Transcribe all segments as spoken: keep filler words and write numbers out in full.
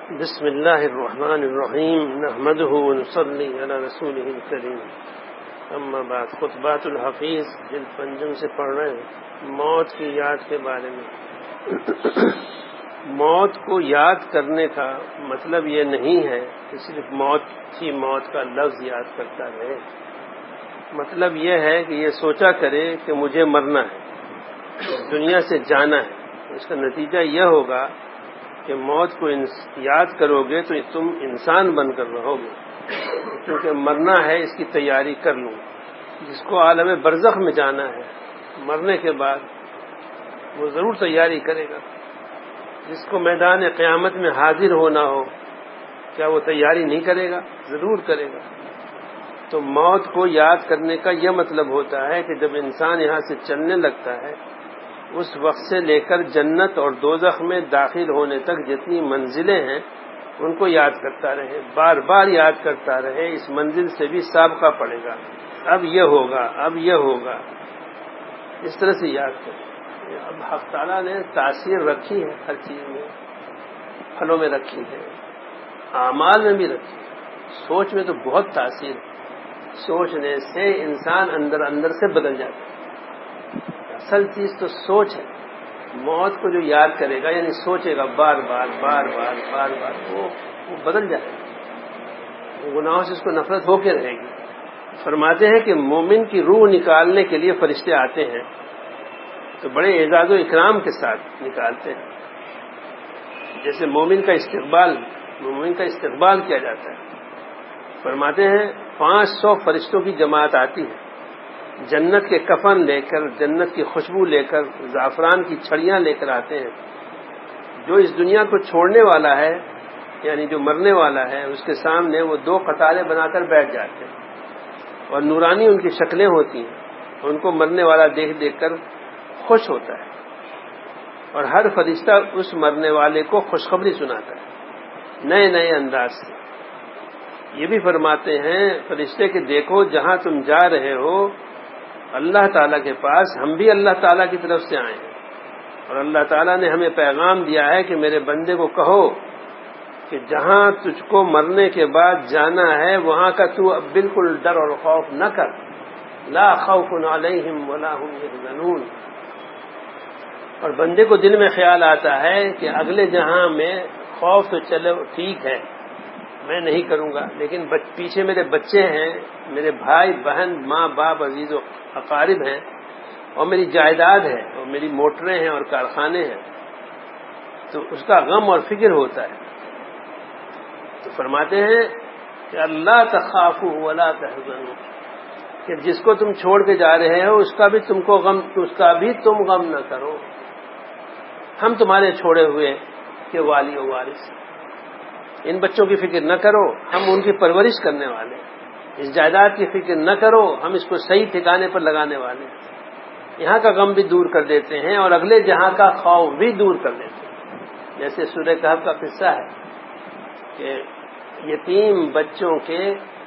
بسم اللہ الرحمن الرحیم نحمده ونصلی علی رسولہ الکریم اما بعد خطبات الحفیظ جلد پنجم سے پڑھ رہے ہیں موت کی یاد کے بارے میں۔ موت کو یاد کرنے کا مطلب یہ نہیں ہے کہ صرف موت ہی موت کا لفظ یاد کرتا رہے، مطلب یہ ہے کہ یہ سوچا کرے کہ مجھے مرنا ہے، دنیا سے جانا ہے۔ اس کا نتیجہ یہ ہوگا کہ موت کو یاد کرو گے تو تم انسان بن کر رہو گے، کیونکہ مرنا ہے اس کی تیاری کر لوں۔ جس کو عالم برزخ میں جانا ہے مرنے کے بعد وہ ضرور تیاری کرے گا۔ جس کو میدان قیامت میں حاضر ہونا ہو کیا وہ تیاری نہیں کرے گا؟ ضرور کرے گا۔ تو موت کو یاد کرنے کا یہ مطلب ہوتا ہے کہ جب انسان یہاں سے چلنے لگتا ہے اس وقت سے لے کر جنت اور دوزخ میں داخل ہونے تک جتنی منزلیں ہیں ان کو یاد کرتا رہے، بار بار یاد کرتا رہے۔ اس منزل سے بھی سابقہ پڑے گا، اب یہ ہوگا، اب یہ ہوگا، اس طرح سے یاد کرے۔ اب حق تعالیٰ نے تاثیر رکھی ہے ہر چیز میں، پھلوں میں رکھی ہے، اعمال میں بھی رکھی ہے، سوچ میں تو بہت تاثیر ہے۔ سوچنے سے انسان اندر اندر سے بدل جاتا ہے۔ اصل چیز تو سوچ ہے۔ موت کو جو یاد کرے گا یعنی سوچے گا بار بار بار بار بار بار وہ وہ بدل جائے گا، گناہوں سے اس کو نفرت ہو کے رہے گی۔ فرماتے ہیں کہ مومن کی روح نکالنے کے لیے فرشتے آتے ہیں تو بڑے اعزاز و اکرام کے ساتھ نکالتے ہیں، جیسے مومن کا استقبال مومن کا استقبال کیا جاتا ہے۔ فرماتے ہیں پانچ سو فرشتوں کی جماعت آتی ہے، جنت کے کفن لے کر، جنت کی خوشبو لے کر، زعفران کی چھڑیاں لے کر آتے ہیں۔ جو اس دنیا کو چھوڑنے والا ہے یعنی جو مرنے والا ہے اس کے سامنے وہ دو قطاریں بنا کر بیٹھ جاتے ہیں اور نورانی ان کی شکلیں ہوتی ہیں، ان کو مرنے والا دیکھ دیکھ کر خوش ہوتا ہے اور ہر فرشتہ اس مرنے والے کو خوشخبری سناتا ہے نئے نئے انداز سے۔ یہ بھی فرماتے ہیں فرشتے کہ دیکھو جہاں تم جا رہے ہو اللہ تعالیٰ کے پاس، ہم بھی اللہ تعالیٰ کی طرف سے آئے ہیں اور اللہ تعالیٰ نے ہمیں پیغام دیا ہے کہ میرے بندے کو کہو کہ جہاں تجھ کو مرنے کے بعد جانا ہے وہاں کا تو اب بالکل ڈر اور خوف نہ کر، لا خوف علیہم ولا هم یحزنون۔ اور بندے کو دل میں خیال آتا ہے کہ اگلے جہاں میں خوف تو چلو ٹھیک ہے میں نہیں کروں گا، لیکن پیچھے میرے بچے ہیں، میرے بھائی بہن، ماں باپ، عزیز و اقارب ہیں، اور میری جائیداد ہے، اور میری موٹریں ہیں اور کارخانے ہیں، تو اس کا غم اور فکر ہوتا ہے۔ تو فرماتے ہیں کہ اللہ تخافوا ولا تحزنوا، کہ جس کو تم چھوڑ کے جا رہے ہو اس کا بھی تم کو غم اس کا بھی تم غم نہ کرو، ہم تمہارے چھوڑے ہوئے کہ والی و وارث، ان بچوں کی فکر نہ کرو، ہم ان کی پرورش کرنے والے، اس جائیداد کی فکر نہ کرو، ہم اس کو صحیح ٹھکانے پر لگانے والے، یہاں کا غم بھی دور کر دیتے ہیں اور اگلے جہاں کا خوف بھی دور کر دیتے ہیں۔ جیسے سورہ کہف کا قصہ ہے کہ یتیم بچوں کے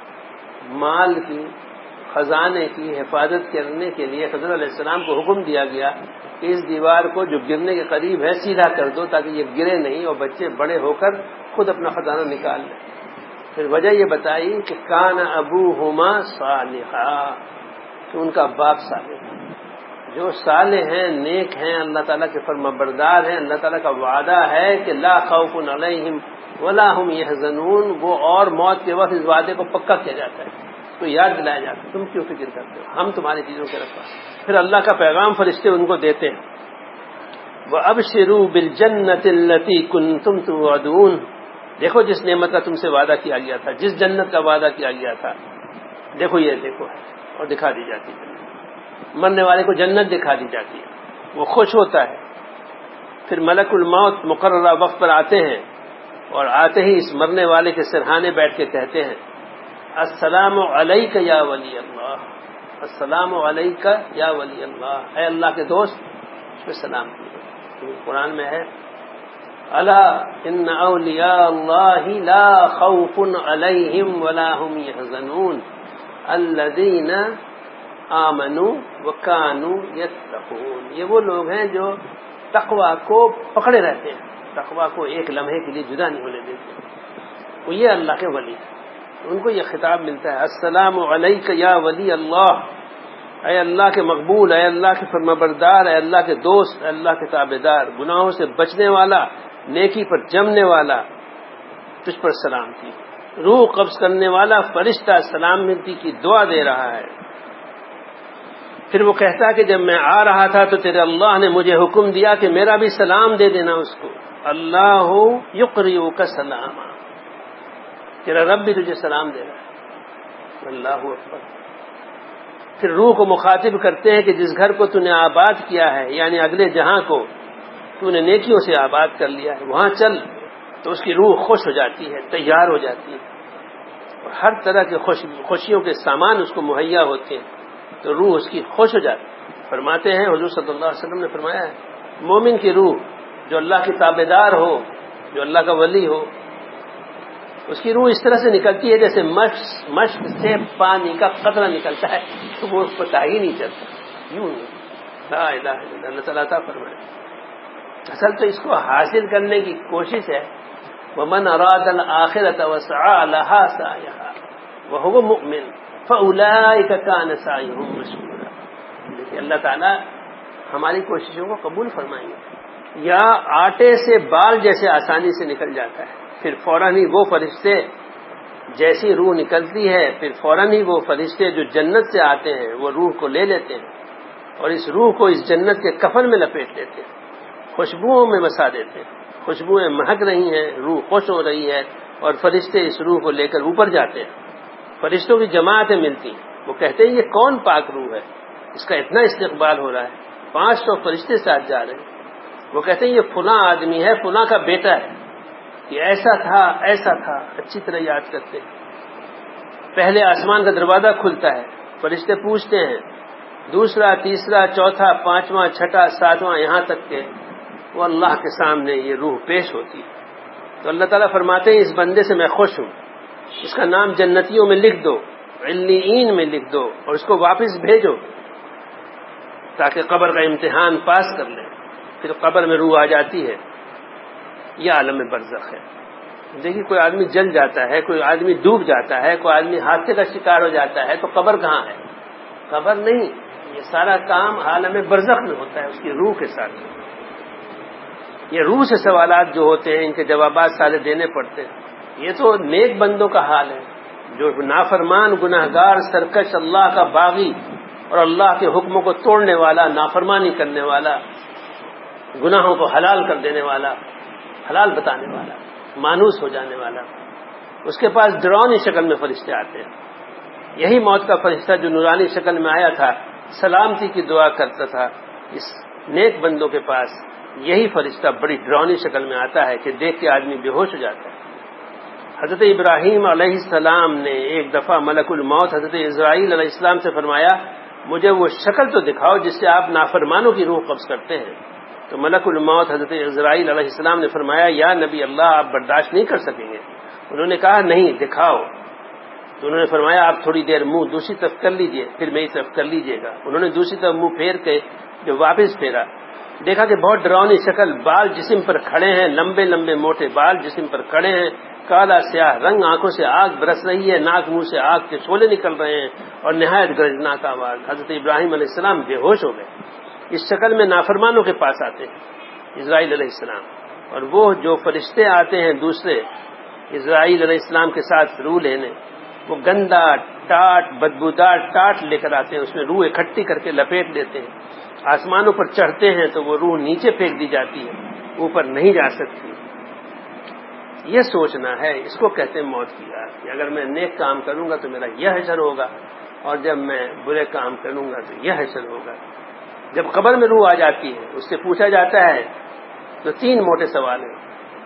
مال کی، خزانے کی حفاظت کرنے کے لیے خضر علیہ السلام کو حکم دیا گیا کہ اس دیوار کو جو گرنے کے قریب ہے سیدھا کر دو تاکہ یہ گرے نہیں اور بچے بڑے ہو کر خود اپنا خزانہ نکال لیں۔ پھر وجہ یہ بتائی کہ کان ابوہما صالحا، کہ ان کا باپ صالح ہے۔ جو صالح ہیں، نیک ہیں، اللہ تعالیٰ کے فرما بردار ہیں، اللہ تعالیٰ کا وعدہ ہے کہ لا خوف علیہم ولا هم یحزنون، وہ اور موت کے وقت اس وعدے کو پکا کیا جاتا ہے، تو یاد دلایا جاتا ہے تم کیوں فکر کرتے ہو، ہم تمہاری چیزوں کے رکھوا۔ پھر اللہ کا پیغام فرشتے ان کو دیتے ہیں، وَأَبْشِرُوا بِالْجَنَّةِ الَّتِي كُنتُمْ تُوعَدُونَ، دیکھو جس نعمت کا تم سے وعدہ کیا گیا تھا، جس جنت کا وعدہ کیا گیا تھا، دیکھو یہ دیکھو ہے، اور دکھا دی جاتی ہے جنت، مرنے والے کو جنت دکھا دی جاتی ہے، وہ خوش ہوتا ہے۔ پھر ملک الموت مقررہ وقت پر آتے ہیں اور آتے ہی اس مرنے والے کے سرہانے بیٹھ کے کہتے ہیں السلام علیک یا ولی اللہ، السلام علیک یا ولی اللہ، اے اللہ کے دوست اس پہ سلام کیجیے۔ قرآن میں ہے الا ان اولیاء اللہ لا خوف علیہم ولا هم یحزنون الذین آمنوا وکانوا یتقون، یہ وہ لوگ ہیں جو تقوی کو پکڑے رہتے ہیں، تقویٰ کو ایک لمحے کے لیے جدا نہیں ہونے دیتے. وہ یہ اللہ کے ولی ہیں، ان کو یہ خطاب ملتا ہے السلام علیک یا ولی اللہ، اے اللہ کے مقبول، اے اللہ کے فرمانبردار، اے اللہ کے دوست، اے اللہ کے تابعدار، گناہوں سے بچنے والا، نیکی پر جمنے والا، تجھ پر سلام کی. روح قبض کرنے والا فرشتہ سلام ملتی کی دعا دے رہا ہے. پھر وہ کہتا کہ جب میں آ رہا تھا تو تیرے اللہ نے مجھے حکم دیا کہ میرا بھی سلام دے دینا اس کو. اللہ یقرئک سلاما، تیرا رب بھی تجھے سلام دے رہا ہے. اللہ اکبر. پھر روح کو مخاطب کرتے ہیں کہ جس گھر کو تو نے آباد کیا ہے، یعنی اگلے جہاں کو تو نے نیکیوں سے آباد کر لیا ہے، وہاں چل. تو اس کی روح خوش ہو جاتی ہے، تیار ہو جاتی ہے، اور ہر طرح کے خوش خوشیوں کے سامان اس کو مہیا ہوتے ہیں، تو روح اس کی خوش ہو جاتی ہے. فرماتے ہیں حضور صلی اللہ علیہ وسلم نے فرمایا ہے مومن کی روح جو اللہ کی تابعدار ہو، جو اللہ کا ولی ہو، اس کی روح اس طرح سے نکلتی ہے جیسے مشق مشق سے پانی کا قطرہ نکلتا ہے، تو وہ پتہ ہی نہیں چلتا. یوں لا الہ الا اللہ، اللہ تعالیٰ عطا فرمائے. اصل تو اس کو حاصل کرنے کی کوشش ہے. وَمَنْ أَرَادَ الْآخِرَةَ وَسَعَى لَهَا سَعْيَهَا وَهُوَ مُؤْمِنٌ فَأُولَٰئِكَ كَانَ سَعْيُهُمْ مَشْكُورًا. دیکھیے اللہ تعالیٰ ہماری کوششوں کو قبول فرمائیں گے. یا آٹے سے بال جیسے آسانی سے نکل جاتا ہے، پھر فوراً ہی وہ فرشتے جیسی روح نکلتی ہے، پھر فوراً ہی وہ فرشتے جو جنت سے آتے ہیں وہ روح کو لے لیتے ہیں اور اس روح کو اس جنت کے کفن میں لپیٹ لیتے ہیں، خوشبوؤں میں بسا دیتے ہیں. خوشبوئیں مہک رہی ہیں، روح خوش ہو رہی ہے، اور فرشتے اس روح کو لے کر اوپر جاتے ہیں. فرشتوں کی جماعتیں ملتی ہیں، وہ کہتے ہیں یہ کون پاک روح ہے، اس کا اتنا استقبال ہو رہا ہے. پانچ سو فرشتے ساتھ جا رہے ہیں. وہ کہتے ہیں یہ فلاں آدمی ہے، فلاں کا بیٹا ہے، یہ ایسا تھا ایسا تھا. اچھی طرح یاد کرتے ہیں. پہلے آسمان کا دروازہ کھلتا ہے، فرشتے پوچھتے ہیں، دوسرا تیسرا چوتھا پانچواں چھٹا ساتواں یہاں تک کہ وہ اللہ کے سامنے یہ روح پیش ہوتی ہے. تو اللہ تعالیٰ فرماتے ہیں اس بندے سے میں خوش ہوں، اس کا نام جنتیوں میں لکھ دو، علیین میں لکھ دو، اور اس کو واپس بھیجو تاکہ قبر کا امتحان پاس کر لیں. پھر قبر میں روح آ جاتی ہے. یہ عالم برزخ ہے. دیکھیے کوئی آدمی جل جاتا ہے، کوئی آدمی ڈوب جاتا ہے، کوئی آدمی حادثے کا شکار ہو جاتا ہے، تو قبر کہاں ہے؟ قبر نہیں. یہ سارا کام عالم برزخ میں ہوتا ہے اس کی روح کے ساتھ. یہ روح سے سوالات جو ہوتے ہیں ان کے جوابات سارے دینے پڑتے ہیں. یہ تو نیک بندوں کا حال ہے، جو نافرمان گناہگار سرکش اللہ کا باغی اور اللہ کے حکموں کو توڑنے والا، نافرمانی کرنے والا، گناہوں کو حلال کر دینے والا، حلال بتانے والا، مانوس ہو جانے والا، اس کے پاس ڈراؤنی شکل میں فرشتے آتے ہیں. یہی موت کا فرشتہ جو نورانی شکل میں آیا تھا، سلامتی کی دعا کرتا تھا، اس نیک بندوں کے پاس یہی فرشتہ بڑی ڈراؤنی شکل میں آتا ہے کہ دیکھ کے آدمی بے ہوش ہو جاتا ہے. حضرت ابراہیم علیہ السلام نے ایک دفعہ ملک الموت حضرت اسرائیل علیہ السلام سے فرمایا مجھے وہ شکل تو دکھاؤ جس سے آپ نافرمانوں کی روح قبض کرتے ہیں. تو ملک الموت حضرت اسرائیل علیہ السلام نے فرمایا یا نبی اللہ آپ برداشت نہیں کر سکیں گے. انہوں نے کہا نہیں دکھاؤ. تو انہوں نے فرمایا آپ تھوڑی دیر منہ دوسری طرف کر لیجئے پھر میری طرف کر لیجئے گا. انہوں نے دوسری طرف منہ پھیر کے جو واپس پھیرا دیکھا کہ بہت ڈراؤنی شکل، بال جسم پر کھڑے ہیں، لمبے لمبے موٹے بال جسم پر کھڑے ہیں، کالا سیاہ رنگ، آنکھوں سے آگ برس رہی ہے، ناک منہ سے آگ کے شعلے نکل رہے ہیں اور نہایت گرجناک آواز. حضرت ابراہیم علیہ السلام بے ہوش ہو گئے. اس شکل میں نافرمانوں کے پاس آتے ہیں اسرائیل علیہ السلام، اور وہ جو فرشتے آتے ہیں دوسرے اسرائیل علیہ السلام کے ساتھ روح لینے، وہ گندا ٹاٹ بدبودار ٹاٹ لے کر آتے ہیں، اس میں روح اکٹھی کر کے لپیٹ دیتے ہیں. آسمانوں پر چڑھتے ہیں تو وہ روح نیچے پھینک دی جاتی ہے، اوپر نہیں جا سکتی. یہ سوچنا ہے، اس کو کہتے ہیں موت کی یاد کہ اگر میں نیک کام کروں گا تو میرا یہ حشر ہوگا، اور جب میں برے کام کروں گا تو یہ حشر ہوگا. جب قبر میں روح آ جاتی ہے اس سے پوچھا جاتا ہے تو تین موٹے سوال ہیں.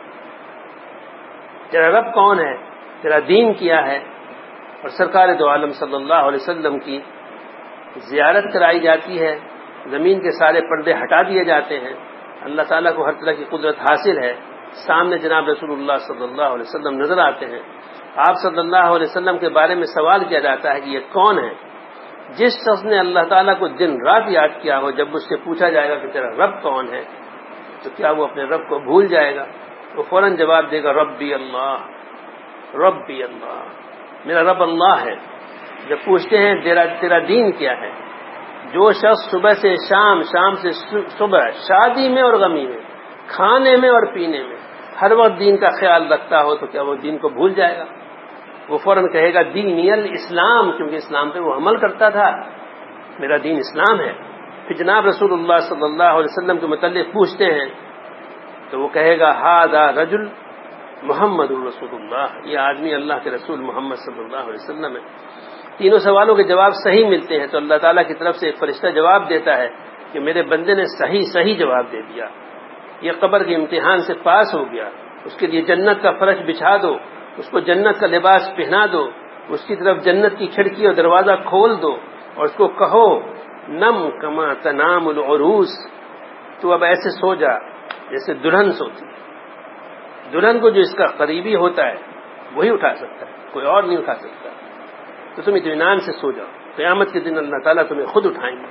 تیرا رب کون ہے، تیرا دین کیا ہے، اور سرکار دو عالم صلی اللہ علیہ وسلم کی زیارت کرائی جاتی ہے، زمین کے سارے پردے ہٹا دیے جاتے ہیں، اللہ تعالیٰ کو ہر طرح کی قدرت حاصل ہے. سامنے جناب رسول اللہ صلی اللہ علیہ وسلم نظر آتے ہیں. آپ صلی اللہ علیہ وسلم کے بارے میں سوال کیا جاتا ہے کہ یہ کون ہے. جس شخص نے اللہ تعالیٰ کو دن رات یاد کیا ہو، جب اس سے پوچھا جائے گا کہ تیرا رب کون ہے تو کیا وہ اپنے رب کو بھول جائے گا؟ وہ فوراً جواب دے گا ربی اللہ، ربی اللہ، میرا رب اللہ ہے۔ جب پوچھتے ہیں تیرا تیرا دین کیا ہے، جو شخص صبح سے شام، شام سے صبح، شادی میں اور غمی میں، کھانے میں اور پینے میں ہر وقت دین کا خیال رکھتا ہو تو کیا وہ دین کو بھول جائے گا؟ وہ فوراً کہے گا دینی الاسلام، کیونکہ اسلام پہ وہ عمل کرتا تھا، میرا دین اسلام ہے۔ پھر جناب رسول اللہ صلی اللہ علیہ وسلم کے متعلق پوچھتے ہیں تو وہ کہے گا ھذا رجل محمد الرسول اللہ، یہ آدمی اللہ کے رسول محمد صلی اللہ علیہ وسلم ہے۔ تینوں سوالوں کے جواب صحیح ملتے ہیں تو اللہ تعالیٰ کی طرف سے ایک فرشتہ جواب دیتا ہے کہ میرے بندے نے صحیح صحیح جواب دے دیا، یہ قبر کے امتحان سے پاس ہو گیا، اس کے لیے جنت کا فرش بچھا دو، اس کو جنت کا لباس پہنا دو، اس کی طرف جنت کی کھڑکی اور دروازہ کھول دو اور اس کو کہو نم کما تنام العروس، تو اب ایسے سو جا جیسے دلہن سوتی ہے۔ دلہن کو جو اس کا قریبی ہوتا ہے وہی اٹھا سکتا ہے، کوئی اور نہیں اٹھا سکتا، تو تم اطمینان سے سو جاؤ، قیامت کے دن اللہ تعالیٰ تمہیں خود اٹھائیں گے۔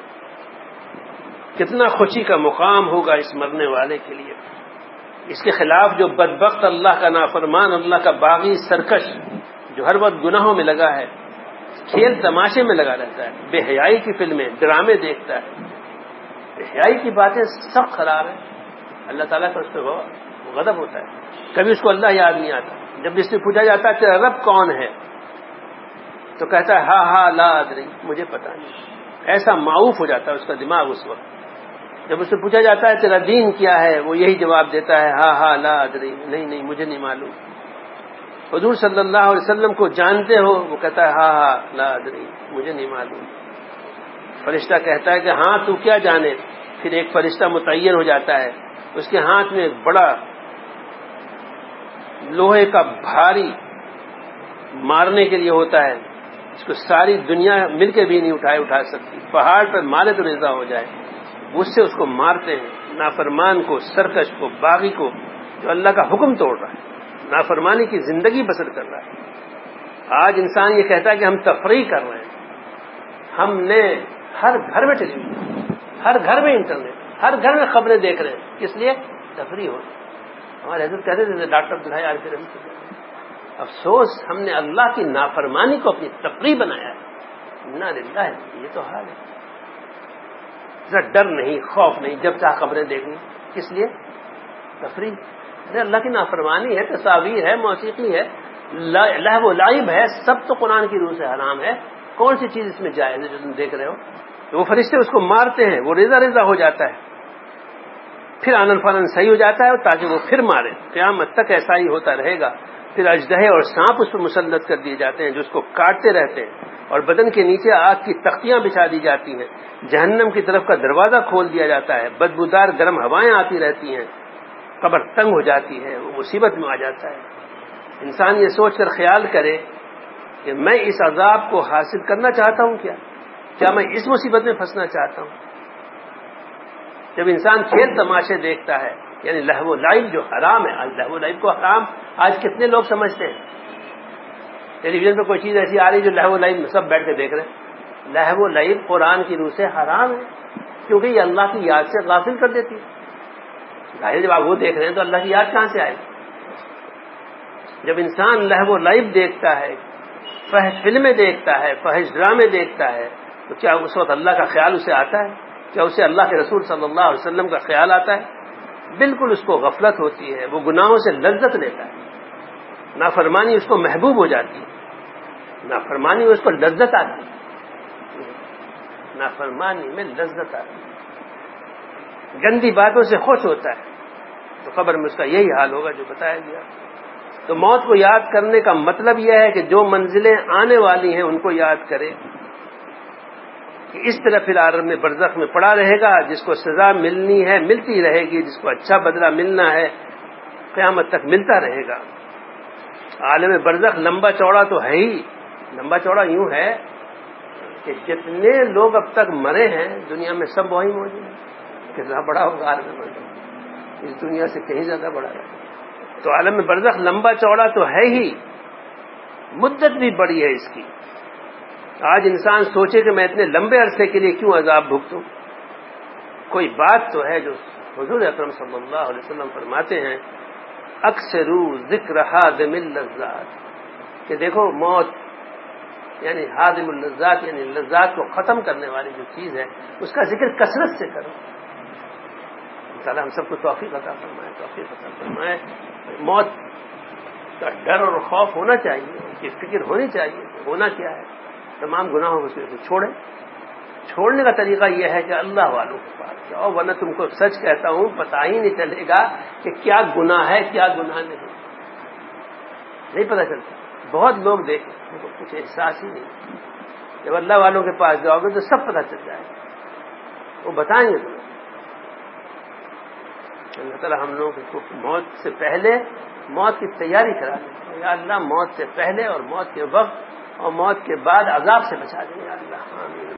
کتنا خوشی کا مقام ہوگا اس مرنے والے کے لیے۔ اس کے خلاف جو بدبخت اللہ کا نافرمان، اللہ کا باغی سرکش، جو ہر وقت گناہوں میں لگا ہے، کھیل تماشے میں لگا رہتا ہے، بے حیائی کی فلمیں، ڈرامے دیکھتا ہے، بے حیائی کی باتیں سخت خراب ہیں، اللہ تعالیٰ کا اس پہ غضب ہوتا ہے۔ کبھی اس کو اللہ یاد نہیں آتا، جب اس سے پوچھا جاتا ہے تیرا رب کون ہے تو کہتا ہے ہاں ہاں لا ادری، مجھے پتا نہیں۔ ایسا معوف ہو جاتا ہے اس کا دماغ اس وقت۔ جب اس سے پوچھا جاتا ہے تیرا دین کیا ہے، وہ یہی جواب دیتا ہے ہاں ہاں لا ادری، نہیں نہیں مجھے نہیں معلوم۔ حضور صلی اللہ علیہ وسلم کو جانتے ہو، وہ کہتا ہے ہاں ہاں لا ادری، مجھے نہیں معلوم۔ فرشتہ کہتا ہے کہ ہاں تو کیا جانے؟ پھر ایک فرشتہ متعین ہو جاتا ہے، اس کے ہاتھ میں ایک بڑا لوہے کا بھاری مارنے کے لیے ہوتا ہے، اس کو ساری دنیا مل کے بھی نہیں اٹھائے اٹھا سکتی، پہاڑ پر مارے تو ریزہ ہو جائے، اس سے اس کو مارتے ہیں، نافرمان کو، سرکش کو، باغی کو، جو اللہ کا حکم توڑ رہا ہے، نافرمانی کی زندگی بسر کر رہا ہے۔ آج انسان یہ کہتا ہے کہ ہم تفریح کر رہے ہیں، ہم نے ہر گھر میں ٹیلی ویژن، ہر گھر میں انٹرنیٹ، ہر گھر میں خبریں دیکھ رہے ہیں، اس لیے تفریح ہو۔ ہمارے حضرت کہتے تھے ڈاکٹر عبدالحی عارفی رحمۃ اللہ، افسوس ہم نے اللہ کی نافرمانی کو اپنی تفریح بنایا ہے۔ انا للہ، یہ تو حال ہے۔ ذرا ڈر نہیں، خوف نہیں، جب چاہ خبریں دیکھنی، کس لیے؟ تفریح۔ ارے اللہ کی نافرمانی ہے، تصاویر ہے، موسیقی ہے، لہو و لعب ہے، سب تو قرآن کی روح سے حرام ہے، کون سی چیز اس میں جائز ہے جو تم دیکھ رہے ہو؟ تو وہ فرشتے اس کو مارتے ہیں، وہ ریزہ ریزہ ہو جاتا ہے، پھر آنن فانن صحیح ہو جاتا ہے تاکہ وہ پھر مارے، قیامت تک ایسا ہی ہوتا رہے گا۔ پھر اژدہے اور سانپ اس پر مسلط کر دیے جاتے ہیں جو اس کو کاٹتے رہتے ہیں، اور بدن کے نیچے آگ کی تختیاں بچھا دی جاتی ہیں، جہنم کی طرف کا دروازہ کھول دیا جاتا ہے، بدبودار گرم ہوائیں آتی رہتی ہیں، قبر تنگ ہو جاتی ہے، وہ مصیبت میں آ جاتا ہے۔ انسان یہ سوچ کر خیال کرے کہ میں اس عذاب کو حاصل کرنا چاہتا ہوں، کیا کیا میں اس مصیبت میں پھنسنا چاہتا ہوں؟ جب انسان کھیل تماشے دیکھتا ہے، یعنی لہو و لعب جو حرام ہے، آج لہو و لعب کو حرام آج کتنے لوگ سمجھتے ہیں؟ ٹیلی ویژن پہ کوئی چیز ایسی آ رہی جو لہو و لعب سب بیٹھ کے دیکھ رہے ہیں۔ لہو و لعب قرآن کی روح سے حرام ہے، کیونکہ یہ اللہ کی یاد سے غافل کر دیتی ہے۔ ظاہر جب آپ وہ دیکھ رہے ہیں تو اللہ کی یاد کہاں سے آئے گی؟ جب انسان لہو و لعب دیکھتا ہے، فحش فلمیں دیکھتا ہے، فحش ڈرامے دیکھتا ہے، تو کیا اس وقت اللہ کا خیال اسے آتا ہے؟ کیا اسے اللہ کے رسول صلی اللہ علیہ وسلم کا خیال آتا ہے؟ بالکل اس کو غفلت ہوتی ہے، وہ گناہوں سے لذت لیتا ہے، نافرمانی اس کو محبوب ہو جاتی ہے، نافرمانی میں اس کو لذت آتی ہے، نافرمانی میں لذت آتی ہے، گندی باتوں سے خوش ہوتا ہے، تو قبر میں اس کا یہی حال ہوگا جو بتایا گیا۔ تو موت کو یاد کرنے کا مطلب یہ ہے کہ جو منزلیں آنے والی ہیں ان کو یاد کرے، کہ اس طرح فی العالم میں برزخ میں پڑا رہے گا، جس کو سزا ملنی ہے ملتی رہے گی، جس کو اچھا بدلہ ملنا ہے قیامت تک ملتا رہے گا۔ عالم برزخ لمبا چوڑا تو ہے ہی، لمبا چوڑا یوں ہے کہ جتنے لوگ اب تک مرے ہیں دنیا میں سب وہی موجود ہیں۔ کتنا بڑا ہوگا عالم برزخ، اس دنیا سے کہیں زیادہ بڑا ہے۔ تو عالم برزخ لمبا چوڑا تو ہے ہی، مدت بھی بڑی ہے اس کی۔ آج انسان سوچے کہ میں اتنے لمبے عرصے کے لیے کیوں عذاب بھگتوں؟ کوئی بات تو ہے جو حضور اکرم صلی اللہ علیہ وسلم فرماتے ہیں اکثرو ذکر حادم اللذات، کہ دیکھو موت یعنی حادم اللذات یعنی لذات کو ختم کرنے والی جو چیز ہے اس کا ذکر کثرت سے کرو. تعالیٰ ہم سب کو توفیق عطا فرمائے توفیق عطا فرمائے. موت کا ڈر اور خوف ہونا چاہیے، اس کی فکر ہونی چاہیے. ہونا کیا ہے؟ تمام گناہوں کو چھوڑیں. چھوڑنے کا طریقہ یہ ہے کہ اللہ والوں کے پاس جاؤ، ورنہ تم کو سچ کہتا ہوں پتہ ہی نہیں چلے گا کہ کیا گناہ ہے کیا گناہ نہیں، نہیں پتہ چلتا. بہت لوگ دیکھیں ان کو کچھ احساس ہی نہیں. جب اللہ والوں کے پاس جاؤ گے تو سب پتہ چل جائے گا، وہ بتائیں گے تمہیں. اللہ تعالیٰ ہم لوگوں کو موت سے پہلے موت کی تیاری کرا دیں. یا اللہ موت سے پہلے اور موت کے وقت اور موت کے بعد عذاب سے بچا دیں یا اللہ. آمین.